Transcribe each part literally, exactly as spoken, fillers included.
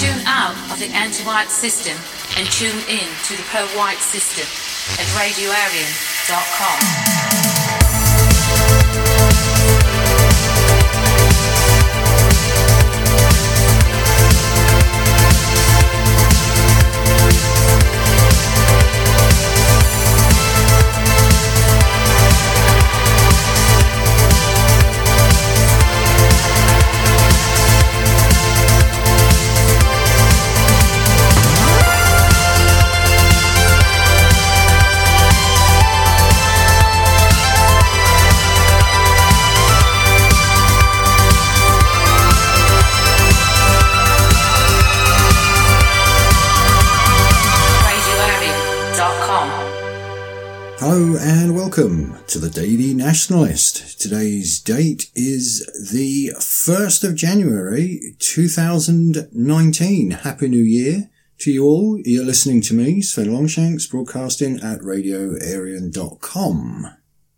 Tune out of the anti-white system and tune in to the pro-white system at radio arian dot com. Hello and welcome to the Daily Nationalist. Today's date is the first of January two thousand nineteen. Happy New Year to you all. You're listening to me, Sven Longshanks, broadcasting at radio arian dot com.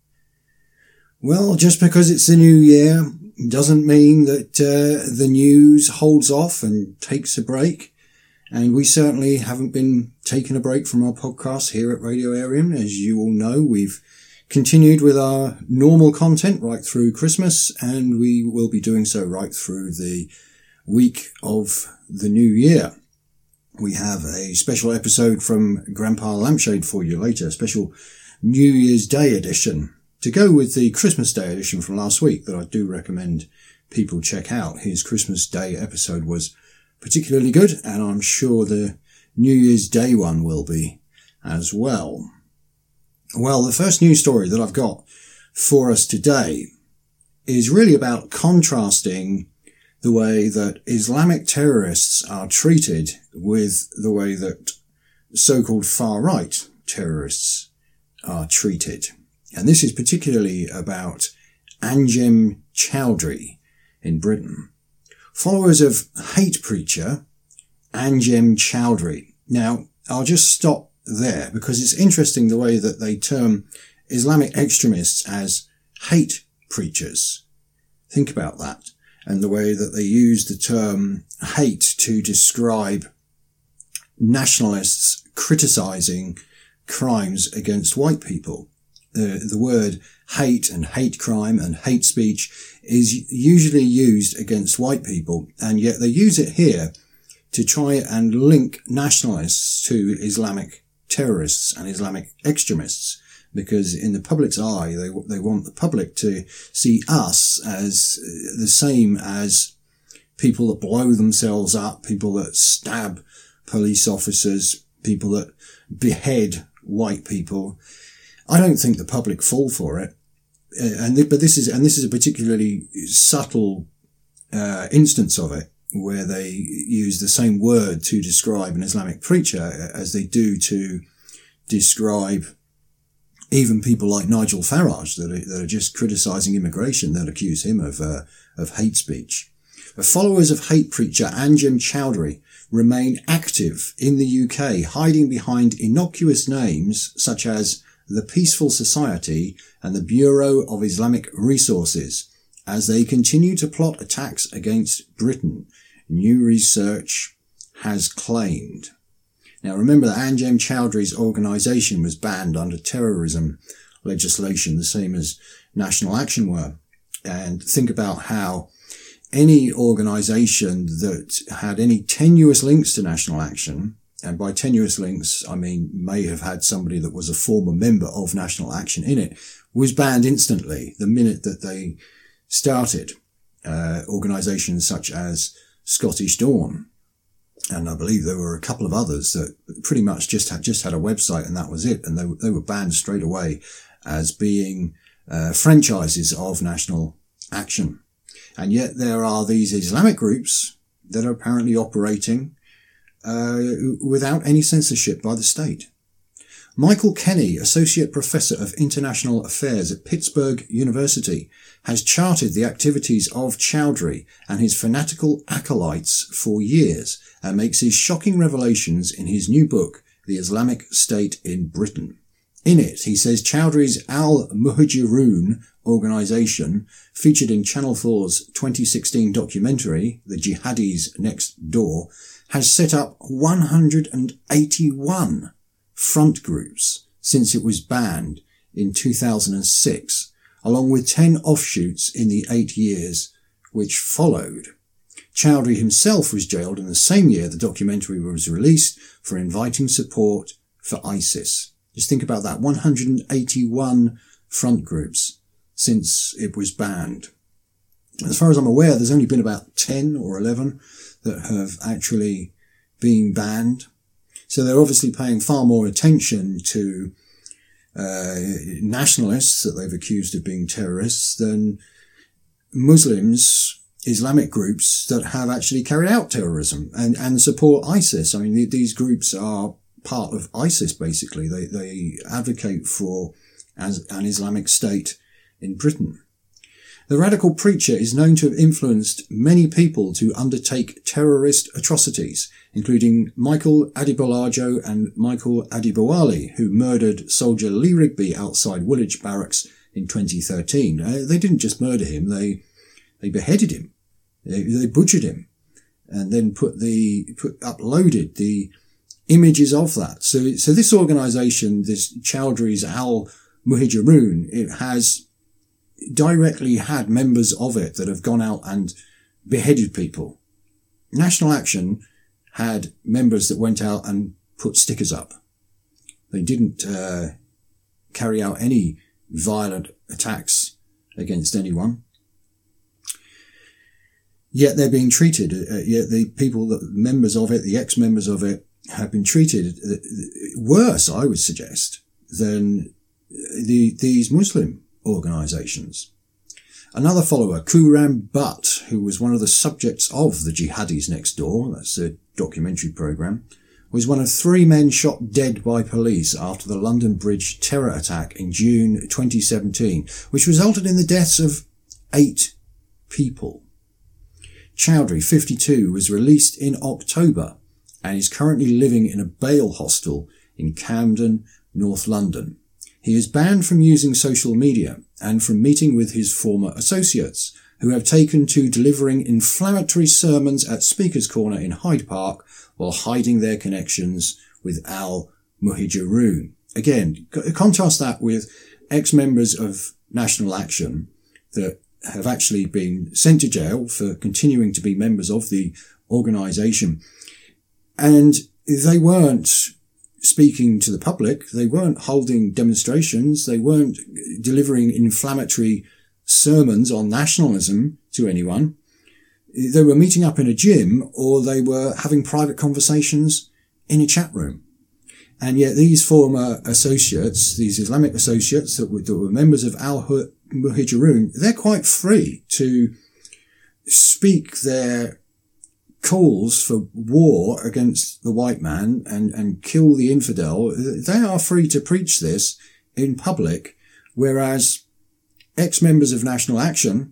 Well, just because it's the new year doesn't mean that uh, the news holds off and takes a break. And we certainly haven't been taking a break from our podcast here at Radio Arian. As you all know, we've continued with our normal content right through Christmas, and we will be doing so right through the week of the new year. We have a special episode from Grandpa Lampshade for you later, a special New Year's Day edition, to go with the Christmas Day edition from last week that I do recommend people check out. His Christmas Day episode was particularly good, and I'm sure the New Year's Day one will be as well. Well, the first news story that I've got for us today is really about contrasting the way that Islamic terrorists are treated with the way that so-called far-right terrorists are treated. And this is particularly about Anjem Choudary in Britain. Followers of hate preacher Anjem Choudary. Now, I'll just stop there because it's interesting the way that they term Islamic extremists as hate preachers. Think about that. And the way that they use the term hate to describe nationalists criticizing crimes against white people. The, the word hate and hate crime and hate speech is usually used against white people, and yet they use it here to try and link nationalists to Islamic terrorists and Islamic extremists, because in the public's eye, they they want the public to see us as the same as people that blow themselves up, people that stab police officers, people that behead white people. I don't think the public fall for it, uh, and th- but this is and this is a particularly subtle uh, instance of it, where they use the same word to describe an Islamic preacher as they do to describe even people like Nigel Farage that are, that are just criticising immigration, that accuse him of uh, of hate speech. The followers of hate preacher Anjem Choudary remain active in the U K, hiding behind innocuous names such as the Peaceful Society and the Bureau of Islamic Resources, as they continue to plot attacks against Britain, new research has claimed. Now remember that Anjem Chowdary's organisation was banned under terrorism legislation, the same as National Action were. And think about how any organisation that had any tenuous links to National Action, and by tenuous links, I mean may have had somebody that was a former member of National Action in it, was banned instantly the minute that they started. Uh, organisations such as Scottish Dawn, and I believe there were a couple of others that pretty much just had just had a website and that was it, and they they were banned straight away as being uh, franchises of National Action. And yet there are these Islamic groups that are apparently operating uh, without any censorship by the state. Michael Kenny, Associate Professor of International Affairs at Pittsburgh University, has charted the activities of Choudary and his fanatical acolytes for years and makes his shocking revelations in his new book, The Islamic State in Britain. In it, he says Chowdary's Al-Muhajirun organisation, featured in Channel four's twenty sixteen documentary, The Jihadis Next Door, has set up one hundred eighty-one front groups since it was banned in two thousand six, along with ten offshoots in the eight years which followed. Chowdhury himself was jailed in the same year the documentary was released for inviting support for ISIS. Just think about that, one hundred eighty-one front groups since it was banned. As far as I'm aware, there's only been about ten or eleven that have actually been banned. So they're obviously paying far more attention to uh, nationalists that they've accused of being terrorists than Muslims, Islamic groups that have actually carried out terrorism and, and support ISIS. I mean, th- these groups are part of ISIS, basically. They, they advocate for as an Islamic State in Britain. The radical preacher is known to have influenced many people to undertake terrorist atrocities, including Michael Adibolajo and Michael Adibowale, who murdered soldier Lee Rigby outside Woolwich Barracks in twenty thirteen. Uh, they didn't just murder him, they they beheaded him. They, they butchered him and then put the put uploaded the images of that. So so this organisation, this Chowdhury's Al Muhajirun, it has directly had members of it that have gone out and beheaded people. National Action had members that went out and put stickers up. They didn't uh, carry out any violent attacks against anyone. Yet they're being treated, uh, yet the people, that members of it, the ex-members of it, have been treated worse, I would suggest, than the these Muslim organisations. Another follower, Khurram Butt, who was one of the subjects of The Jihadis Next Door, that's a documentary programme, was one of three men shot dead by police after the London Bridge terror attack in June twenty seventeen, which resulted in the deaths of eight people. Chowdhury, fifty-two, was released in October and is currently living in a bail hostel in Camden, North London. He is banned from using social media and from meeting with his former associates, who have taken to delivering inflammatory sermons at Speaker's Corner in Hyde Park while hiding their connections with Al Muhajirun. Again, contrast that with ex-members of National Action that have actually been sent to jail for continuing to be members of the organisation. And they weren't speaking to the public, they weren't holding demonstrations, they weren't delivering inflammatory sermons on nationalism to anyone. They were meeting up in a gym, or they were having private conversations in a chat room. And yet these former associates, these Islamic associates that were, that were members of Al Muhajirun, they're quite free to speak their calls for war against the white man and, and kill the infidel. They are free to preach this in public, whereas ex-members of National Action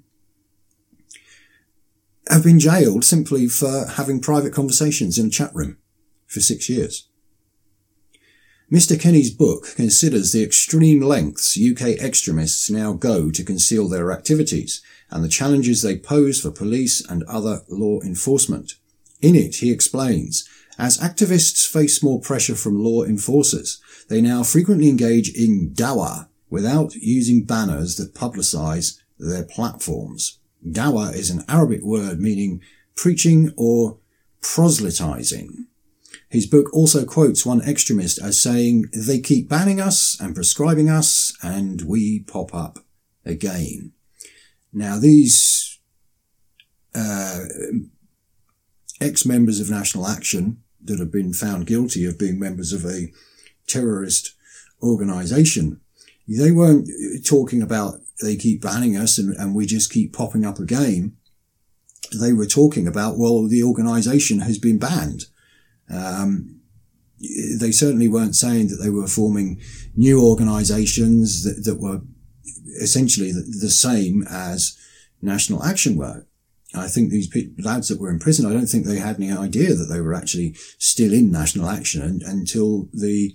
have been jailed simply for having private conversations in a chat room for six years. Mister Kenny's book considers the extreme lengths U K extremists now go to conceal their activities and the challenges they pose for police and other law enforcement. In it, he explains, as activists face more pressure from law enforcers, they now frequently engage in dawah without using banners that publicise their platforms. Dawah is an Arabic word meaning preaching or proselytizing. His book also quotes one extremist as saying, "They keep banning us and prescribing us, and we pop up again." Now, these uh, ex-members of National Action that have been found guilty of being members of a terrorist organisation, they weren't talking about they keep banning us and, and we just keep popping up again. They were talking about, well, the organisation has been banned. Um, they certainly weren't saying that they were forming new organisations that, that were essentially the, the same as National Action were. I think these pe- lads that were in prison, I don't think they had any idea that they were actually still in National Action and, until the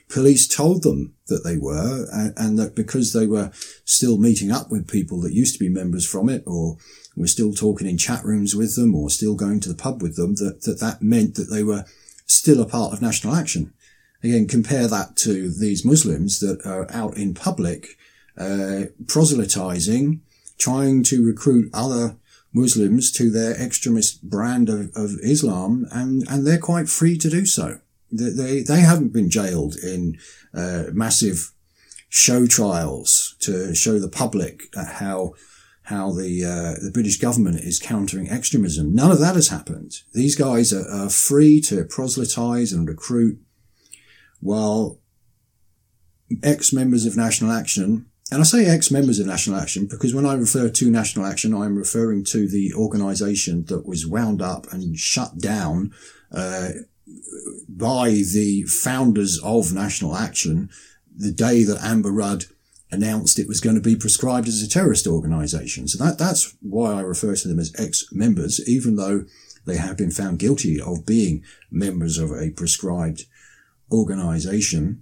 police told them that they were, and, and that because they were still meeting up with people that used to be members from it, or were still talking in chat rooms with them, or still going to the pub with them, that that, that meant that they were still a part of National Action. Again, compare that to these Muslims that are out in public, uh, proselytizing, trying to recruit other Muslims to their extremist brand of, of Islam, and, and they're quite free to do so. They, they, they haven't been jailed in, uh, massive show trials to show the public how, how the, uh, the British government is countering extremism. None of that has happened. These guys are, are free to proselytize and recruit, while ex-members of National Action, and I say ex-members of National Action because when I refer to National Action, I'm referring to the organisation that was wound up and shut down uh, by the founders of National Action the day that Amber Rudd announced it was going to be prescribed as a terrorist organisation. So that that's why I refer to them as ex-members, even though they have been found guilty of being members of a prescribed organisation,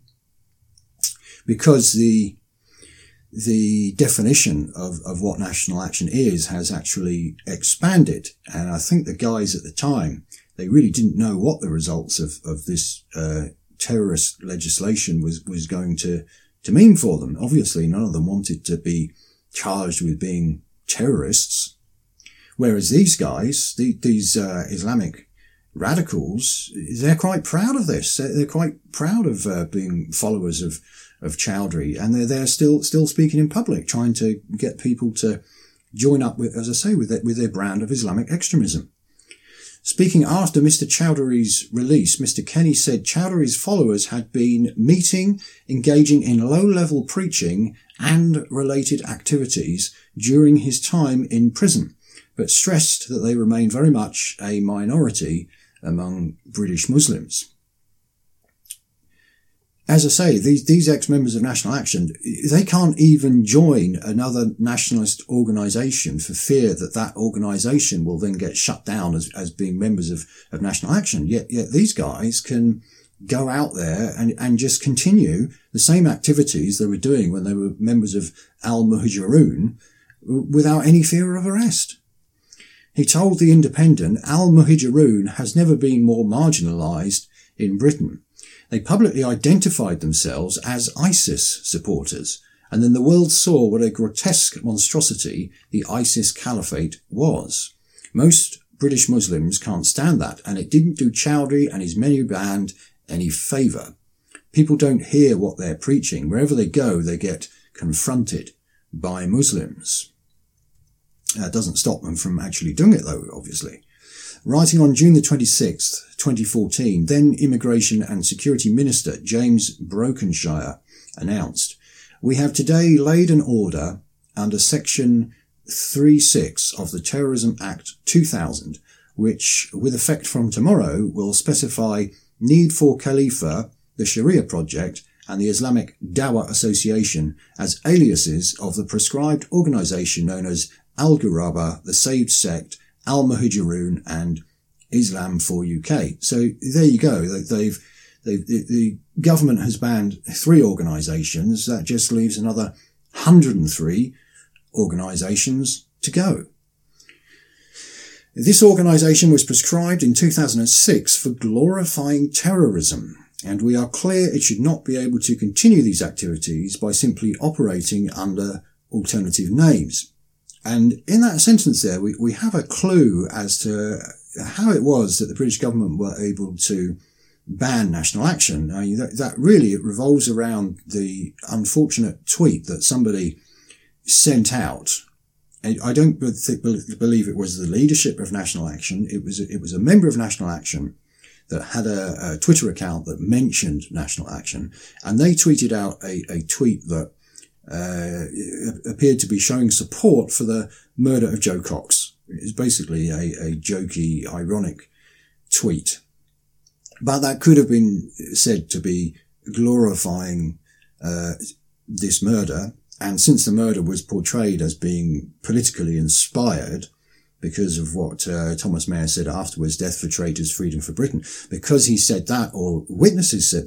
because the the definition of, of what National Action is has actually expanded. And I think the guys at the time, they really didn't know what the results of, of this uh, terrorist legislation was, was going to, to mean for them. Obviously, none of them wanted to be charged with being terrorists. Whereas these guys, the, these uh, Islamic radicals, they're quite proud of this. They're, they're quite proud of uh, being followers of, of Chowdhury, and they're, they're still, still speaking in public, trying to get people to join up with, as I say, with their, with their brand of Islamic extremism. Speaking after Mister Chowdhury's release, Mister Kenny said Chowdhury's followers had been meeting, engaging in low-level preaching and related activities during his time in prison, but stressed that they remain very much a minority among British Muslims. As I say, these, these ex-members of National Action, they can't even join another nationalist organisation for fear that that organisation will then get shut down as, as being members of, of National Action. Yet, yet these guys can go out there and, and just continue the same activities they were doing when they were members of Al-Muhajirun without any fear of arrest. He told The Independent, Al-Muhajirun has never been more marginalised in Britain. They publicly identified themselves as ISIS supporters, and then the world saw what a grotesque monstrosity the ISIS caliphate was. Most British Muslims can't stand that, and it didn't do Chowdhury and his menu band any favour. People don't hear what they're preaching. Wherever they go, they get confronted by Muslims. That doesn't stop them from actually doing it, though, obviously. Writing on June the twenty-sixth, twenty fourteen, then Immigration and Security Minister James Brokenshire announced, "We have today laid an order under Section thirty-six of the Terrorism Act two thousand, which, with effect from tomorrow, will specify need for Khalifa, the Sharia Project, and the Islamic Dawah Association as aliases of the prescribed organisation known as Al-Ghuraba, the Saved Sect, Al-Muhajirun, and Islam for U K." So there you go. They've, they've, the government has banned three organisations. That just leaves another one hundred three organisations to go. This organisation was prescribed in two thousand six for glorifying terrorism, and we are clear it should not be able to continue these activities by simply operating under alternative names. And in that sentence there, we, we have a clue as to how it was that the British government were able to ban National Action. I mean, that, that really it revolves around the unfortunate tweet that somebody sent out. I don't believe it was the leadership of National Action. It was, it was a member of National Action that had a, a Twitter account that mentioned National Action, and they tweeted out a, a tweet that uh, appeared to be showing support for the murder of Joe Cox. It's basically a, a jokey, ironic tweet. But that could have been said to be glorifying uh, this murder. And since the murder was portrayed as being politically inspired, because of what uh, Thomas Mayer said afterwards, death for traitors, freedom for Britain, because he said that, or witnesses said that he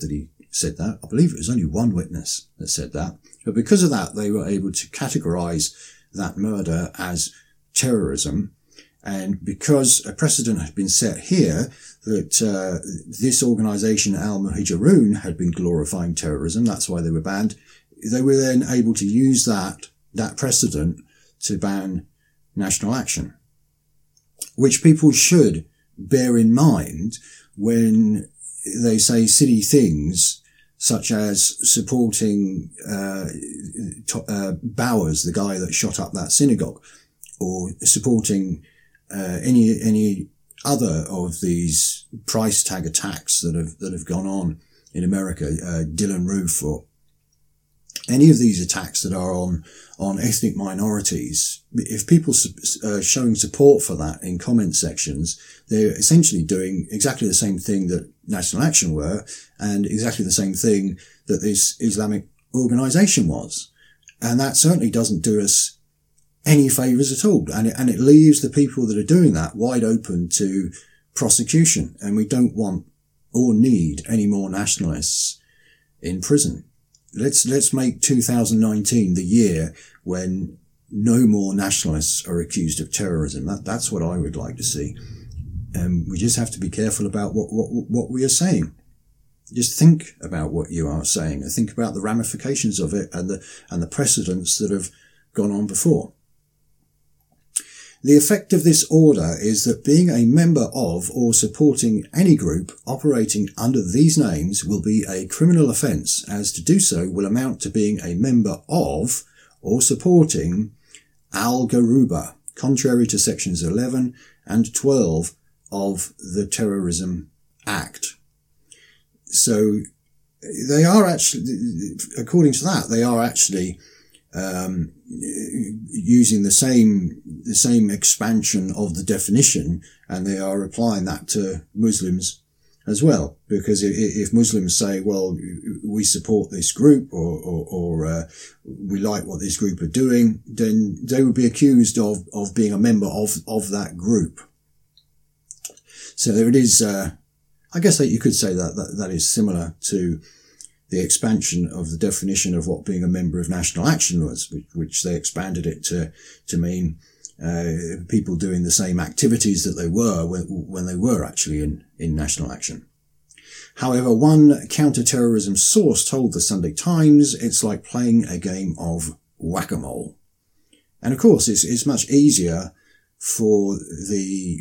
said that. I believe it was only one witness that said that. But because of that, they were able to categorize that murder as terrorism. And because a precedent had been set here that uh, this organization, Al-Muhajirun, had been glorifying terrorism, that's why they were banned, they were then able to use that, that precedent to ban National Action, which people should bear in mind when they say silly things such as supporting uh, uh, Bowers, the guy that shot up that synagogue, or supporting uh, any any other of these price tag attacks that have that have gone on in America, uh, Dylan Roof, or any of these attacks that are on on ethnic minorities. If people are showing support for that in comment sections, they're essentially doing exactly the same thing that National Action were, and exactly the same thing that this Islamic organization was. And that certainly doesn't do us any favours at all. And it, and it leaves the people that are doing that wide open to prosecution. And we don't want or need any more nationalists in prison. Let's, let's make two thousand nineteen the year when no more nationalists are accused of terrorism. That, that's what I would like to see. And we just have to be careful about what, what, what we are saying. Just think about what you are saying and think about the ramifications of it and the, and the precedents that have gone on before. The effect of this order is that being a member of or supporting any group operating under these names will be a criminal offence, as to do so will amount to being a member of or supporting Al-Gharuba, contrary to sections eleven and twelve of the Terrorism Act. So they are actually, according to that, they are actually um using the same the same expansion of the definition, and they are applying that to Muslims as well. Because if Muslims say, well, we support this group, or or, or uh, we like what this group are doing, then they would be accused of of being a member of of that group. So there it is. uh I guess that you could say that that, that is similar to the expansion of the definition of what being a member of National Action was, which, which they expanded it to, to mean, uh, people doing the same activities that they were when, when they were actually in, in National Action. However, one counter-terrorism source told the Sunday Times it's like playing a game of whack-a-mole. And of course, it's, it's much easier for the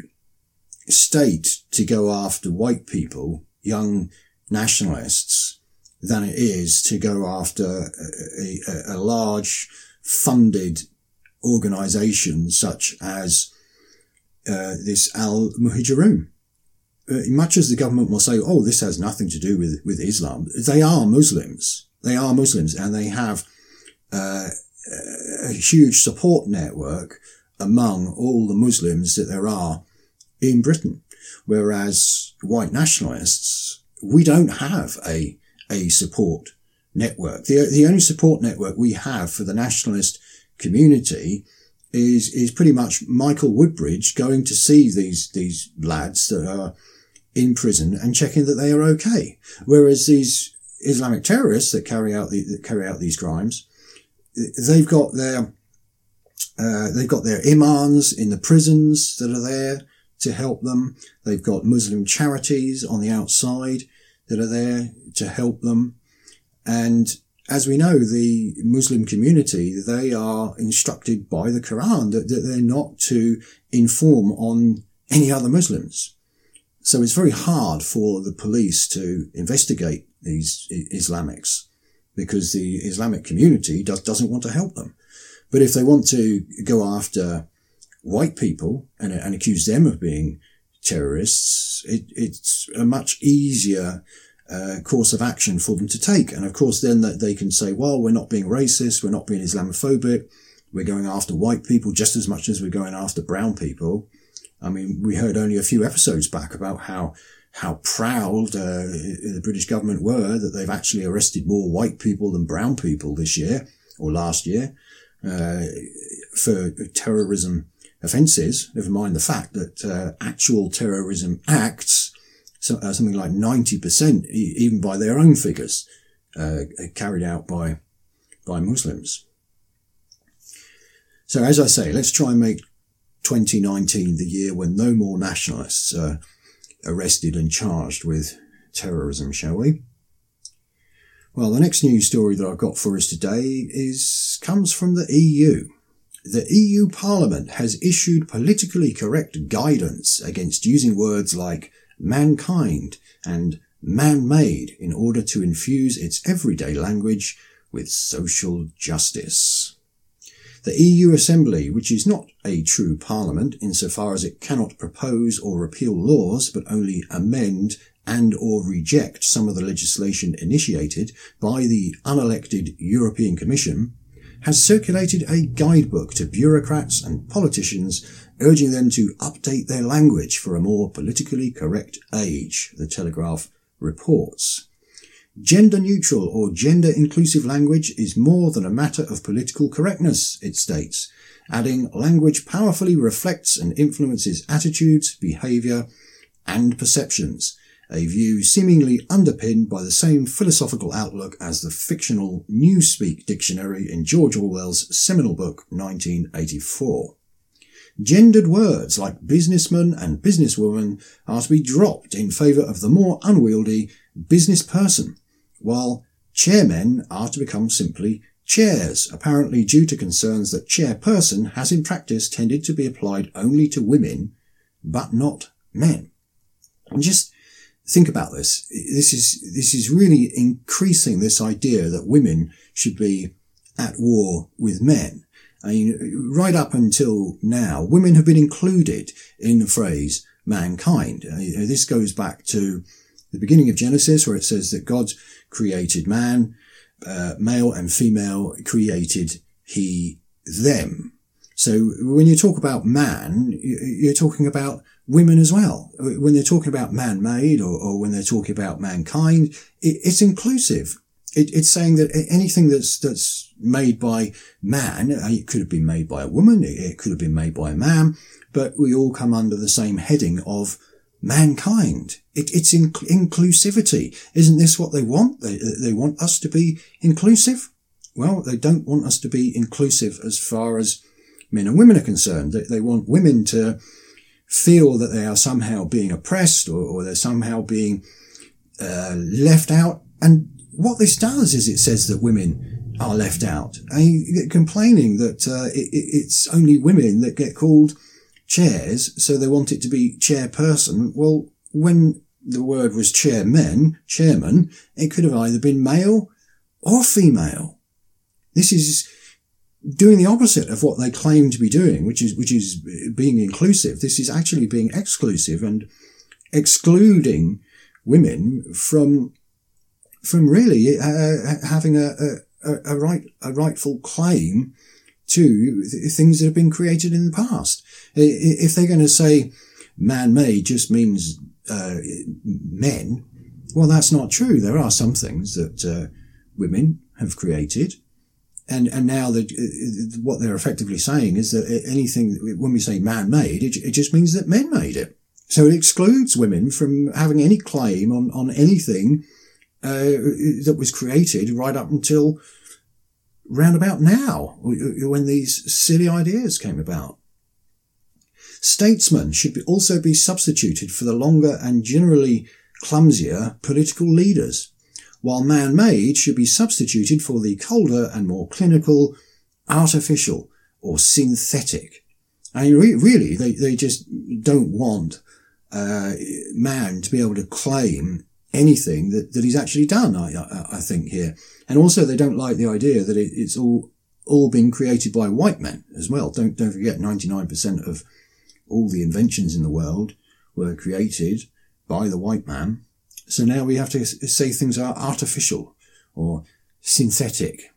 state to go after white people, young nationalists, than it is to go after a, a, a large funded organisation such as uh, this Al-Muhajirun. Uh, much as the government will say, oh, this has nothing to do with, with Islam, they are Muslims. They are Muslims, and they have uh, a huge support network among all the Muslims that there are in Britain. Whereas white nationalists, we don't have a a support network. The, the only support network we have for the nationalist community is, is pretty much Michael Woodbridge going to see these, these lads that are in prison and checking that they are okay. Whereas these Islamic terrorists that carry out the, that carry out these crimes, they've got their, uh, they've got their imams in the prisons that are there to help them. They've got Muslim charities on the outside that are there to help them. And as we know, the Muslim community, they are instructed by the Quran that, that they're not to inform on any other Muslims. So it's very hard for the police to investigate these Islamics because the Islamic community does, doesn't want to help them. But if they want to go after white people and, and accuse them of being terrorists, it, it's a much easier uh, course of action for them to take. And of course, then that they can say, well, we're not being racist, we're not being Islamophobic, we're going after white people just as much as we're going after brown people. I mean, we heard only a few episodes back about how how proud uh, the British government were that they've actually arrested more white people than brown people this year or last year uh, for terrorism offences, never mind the fact that uh, actual terrorism acts so, uh, something like ninety percent, e- even by their own figures, uh, carried out by, by Muslims. So as I say, let's try and make twenty nineteen the year when no more nationalists are arrested and charged with terrorism, shall we? Well, the next news story that I've got for us today is comes from the E U. The E U Parliament has issued politically correct guidance against using words like mankind and man-made in order to infuse its everyday language with social justice. The E U Assembly, which is not a true parliament insofar as it cannot propose or repeal laws but only amend and or reject some of the legislation initiated by the unelected European Commission, has circulated a guidebook to bureaucrats and politicians urging them to update their language for a more politically correct age, the Telegraph reports. Gender-neutral or gender-inclusive language is more than a matter of political correctness, it states, adding, language powerfully reflects and influences attitudes, behaviour and perceptions, a view seemingly underpinned by the same philosophical outlook as the fictional Newspeak dictionary in George Orwell's seminal book nineteen eighty-four. Gendered words like businessman and businesswoman are to be dropped in favour of the more unwieldy business person, while chairmen are to become simply chairs, apparently due to concerns that chairperson has in practice tended to be applied only to women, but not men. And just think about this. This is, this is really increasing this idea that women should be at war with men. I mean, right up until now, women have been included in the phrase mankind. Uh, this goes back to the beginning of Genesis, where it says that God created man, uh, male and female created he, them. So when you talk about man, you're talking about women as well. When they're talking about man-made or, or when they're talking about mankind, it, it's inclusive. It, it's saying that anything that's, that's made by man, it could have been made by a woman, it, it could have been made by a man, but we all come under the same heading of mankind. It, it's in, inclusivity. Isn't this what they want? They, they want us to be inclusive? Well, they don't want us to be inclusive as far as men and women are concerned. They, they want women to feel that they are somehow being oppressed or, or they're somehow being uh, left out. And what this does is it says that women are left out. I mean, complaining that uh, it, it's only women that get called chairs, so they want it to be chairperson. Well, when the word was chairmen, chairman, it could have either been male or female. This is doing the opposite of what they claim to be doing, which is which is being inclusive. This is actually being exclusive and excluding women from from really uh, having a, a, a right a rightful claim to things that have been created in the past. If they're going to say man-made just means uh, men, well, that's not true. There are some things that uh, women have created. And, and now that uh, what they're effectively saying is that anything, when we say man-made, it, it just means that men made it. So it excludes women from having any claim on, on anything, uh, that was created right up until round about now, when these silly ideas came about. Statesmen should be also be substituted for the longer and generally clumsier political leaders, while man-made should be substituted for the colder and more clinical, artificial or synthetic. I mean, re- really, they, they just don't want uh, man to be able to claim anything that, that he's actually done, I, I, I think, here. And also they don't like the idea that it, it's all all been created by white men as well. Don't don't forget, ninety-nine percent of all the inventions in the world were created by the white man. So now we have to say things are artificial or synthetic.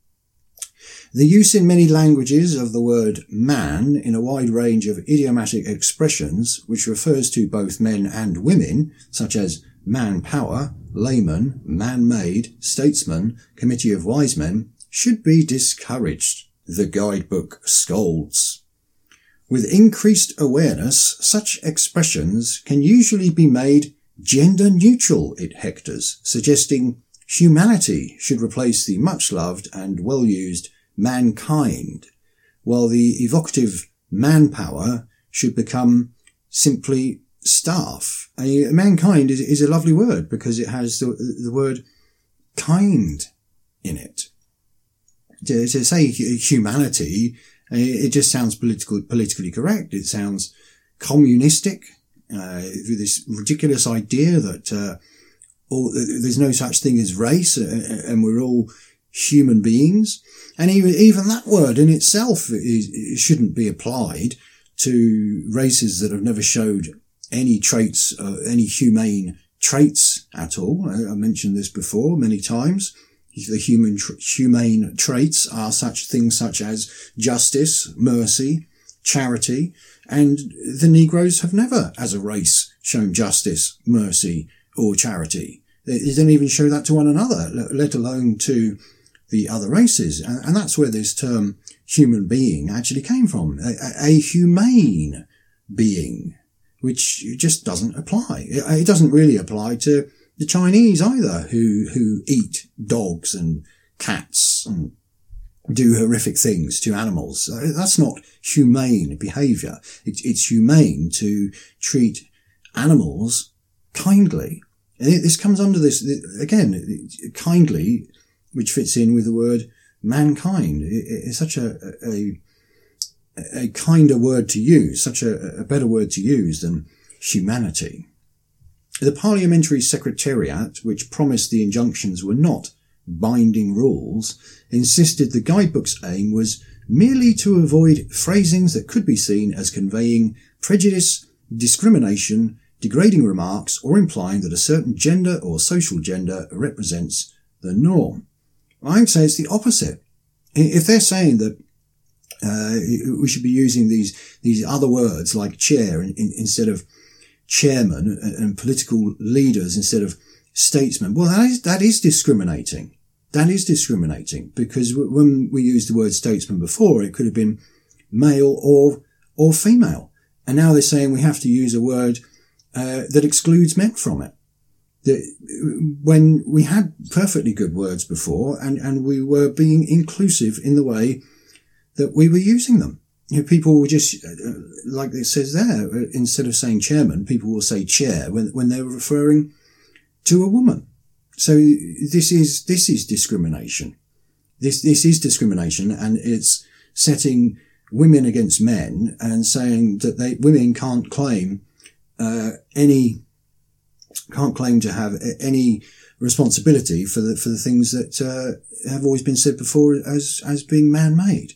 The use in many languages of the word man in a wide range of idiomatic expressions, which refers to both men and women, such as manpower, layman, man-made, statesman, committee of wise men, should be discouraged, the guidebook scolds. With increased awareness, such expressions can usually be made gender neutral, it hectors, suggesting humanity should replace the much-loved and well-used mankind, while the evocative manpower should become simply staff. I mean, mankind is, is a lovely word because it has the, the word kind in it. To, to say humanity, it just sounds political, politically correct. It sounds communistic, uh, with this ridiculous idea that uh, all, there's no such thing as race, uh, and we're all human beings. And even even that word in itself is, it shouldn't be applied to races that have never showed any traits, uh, any humane traits at all. I, I mentioned this before many times. The human tra- humane traits are such things such as justice, mercy, charity, and the Negroes have never, as a race, shown justice, mercy, or charity. They, they don't even show that to one another, let alone to the other races. And, and that's where this term human being actually came from. A, a humane being, which just doesn't apply. It, it doesn't really apply to the Chinese either, who, who eat dogs and cats and do horrific things to animals. That's not humane behaviour. It, it's humane to treat animals kindly. And it, this comes under this, again, kindly, which fits in with the word mankind. It, it's such a, a, a kinder word to use, such a, a better word to use than humanity. The Parliamentary Secretariat, which promised the injunctions were not binding rules, insisted the guidebook's aim was merely to avoid phrasings that could be seen as conveying prejudice, discrimination, degrading remarks, or implying that a certain gender or social gender represents the norm. I would say it's the opposite. If they're saying that uh, we should be using these these other words like chair in, in, instead of chairman and, and political leaders instead of statesmen, well, that is, that is discriminating. That is discriminating because w- when we used the word statesman before, it could have been male or or female. And now they're saying we have to use a word uh, that excludes men from it. The, when we had perfectly good words before and, and we were being inclusive in the way that we were using them. You know, people will just, uh, like it says there, instead of saying chairman, people will say chair when, when they're referring to a woman. So this is, this is discrimination. This, this is discrimination, and it's setting women against men and saying that they, women can't claim, uh, any, can't claim to have any responsibility for the, for the things that, uh, have always been said before as, as being man-made.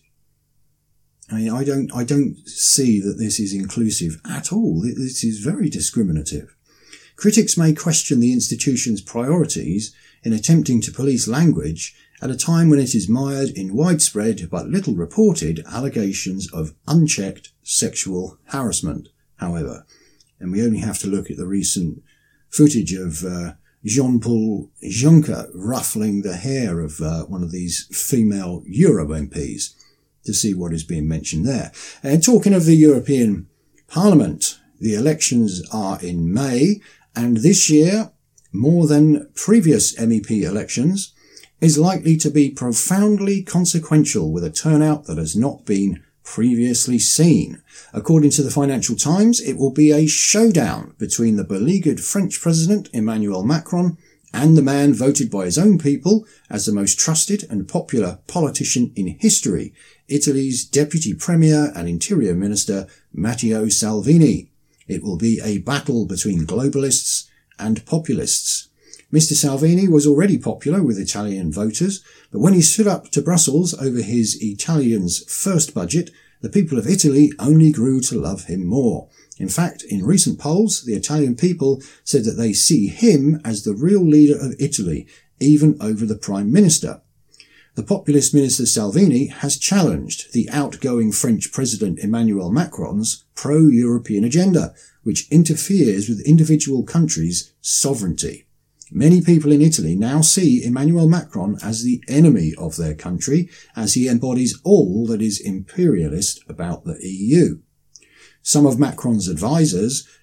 I mean, I don't, I don't see that this is inclusive at all. This is very discriminative. Critics may question the institution's priorities in attempting to police language at a time when it is mired in widespread but little reported allegations of unchecked sexual harassment, however. And we only have to look at the recent footage of uh, Jean-Paul Juncker ruffling the hair of uh, one of these female Euro M Ps. To see what is being mentioned there. And talking of the European Parliament, the elections are in May, and this year, more than previous M E P elections, is likely to be profoundly consequential with a turnout that has not been previously seen. According to the Financial Times, it will be a showdown between the beleaguered French President Emmanuel Macron and the man voted by his own people as the most trusted and popular politician in history, Italy's Deputy Premier and Interior Minister Matteo Salvini. It will be a battle between globalists and populists. Mister Salvini was already popular with Italian voters, but when he stood up to Brussels over his Italians' first budget, the people of Italy only grew to love him more. In fact, in recent polls, the Italian people said that they see him as the real leader of Italy, even over the Prime Minister. The populist Minister Salvini has challenged the outgoing French President Emmanuel Macron's pro-European agenda, which interferes with individual countries' sovereignty. Many people in Italy now see Emmanuel Macron as the enemy of their country, as he embodies all that is imperialist about the E U. Some of Macron's advisers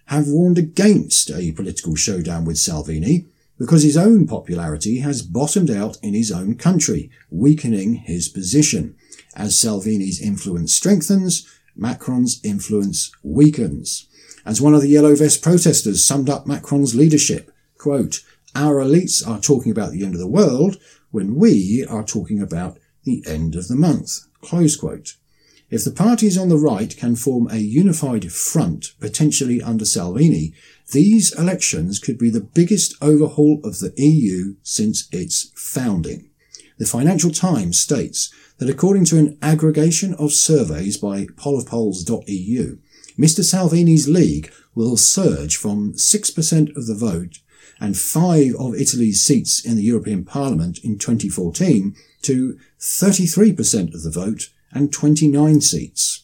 have warned against a political showdown with Salvini because his own popularity has bottomed out in his own country, weakening his position. As Salvini's influence strengthens, Macron's influence weakens. As one of the Yellow Vest protesters summed up Macron's leadership, quote, "Our elites are talking about the end of the world when we are talking about the end of the month," close quote. If the parties on the right can form a unified front, potentially under Salvini, these elections could be the biggest overhaul of the E U since its founding. The Financial Times states that according to an aggregation of surveys by poll of polls dot E U, Mister Salvini's League will surge from six percent of the vote and five of Italy's seats in the European Parliament in twenty fourteen to thirty-three percent of the vote and twenty-nine seats.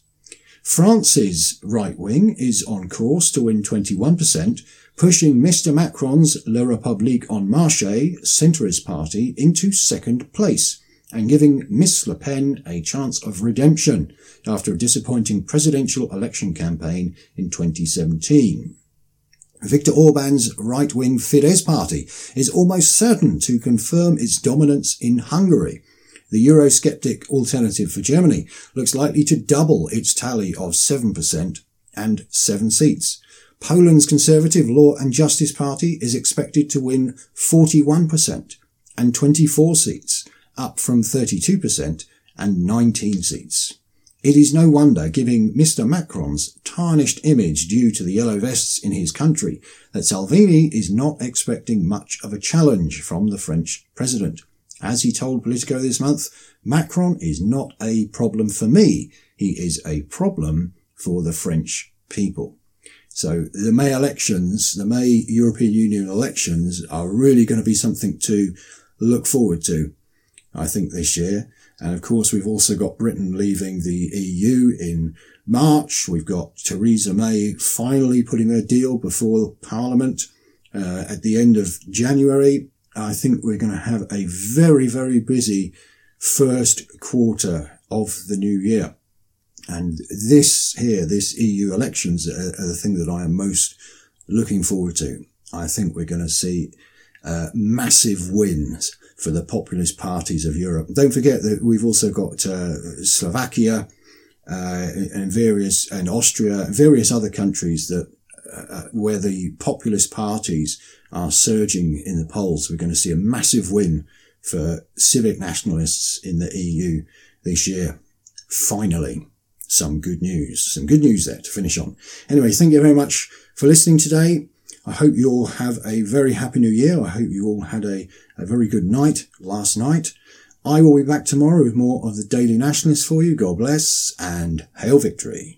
France's right wing is on course to win twenty-one percent, pushing Mister Macron's La République En Marche centrist party into second place and giving Miss Le Pen a chance of redemption after a disappointing presidential election campaign in twenty seventeen. Viktor Orban's right-wing Fidesz party is almost certain to confirm its dominance in Hungary. The Eurosceptic Alternative for Germany looks likely to double its tally of seven percent and seven seats. Poland's Conservative Law and Justice Party is expected to win forty-one percent and twenty-four seats, up from thirty-two percent and nineteen seats. It is no wonder, given Mister Macron's tarnished image due to the Yellow Vests in his country, that Salvini is not expecting much of a challenge from the French president. As he told Politico this month, Macron is not a problem for me. He is a problem for the French people. So the May elections, the May European Union elections are really going to be something to look forward to, I think, this year. And of course, we've also got Britain leaving the E U in March. We've got Theresa May finally putting her deal before Parliament uh, at the end of January. I think we're going to have a very, very busy first quarter of the new year. And this here, this E U elections are, are the thing that I am most looking forward to. I think we're going to see uh, massive wins for the populist parties of Europe. Don't forget that we've also got uh, Slovakia uh, and various, and Austria, and various other countries that uh, where the populist parties are surging in the polls. We're going to see a massive win for civic nationalists in the E U this year. Finally, some good news. Some good news there to finish on. Anyway, thank you very much for listening today. I hope you all have a very happy new year. I hope you all had a, a very good night last night. I will be back tomorrow with more of the Daily Nationalist for you. God bless and hail victory.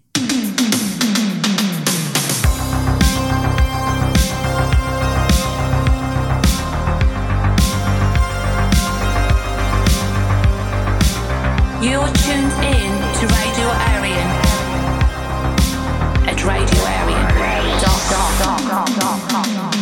You're tuned in to Radio Arian at radio arian dot com.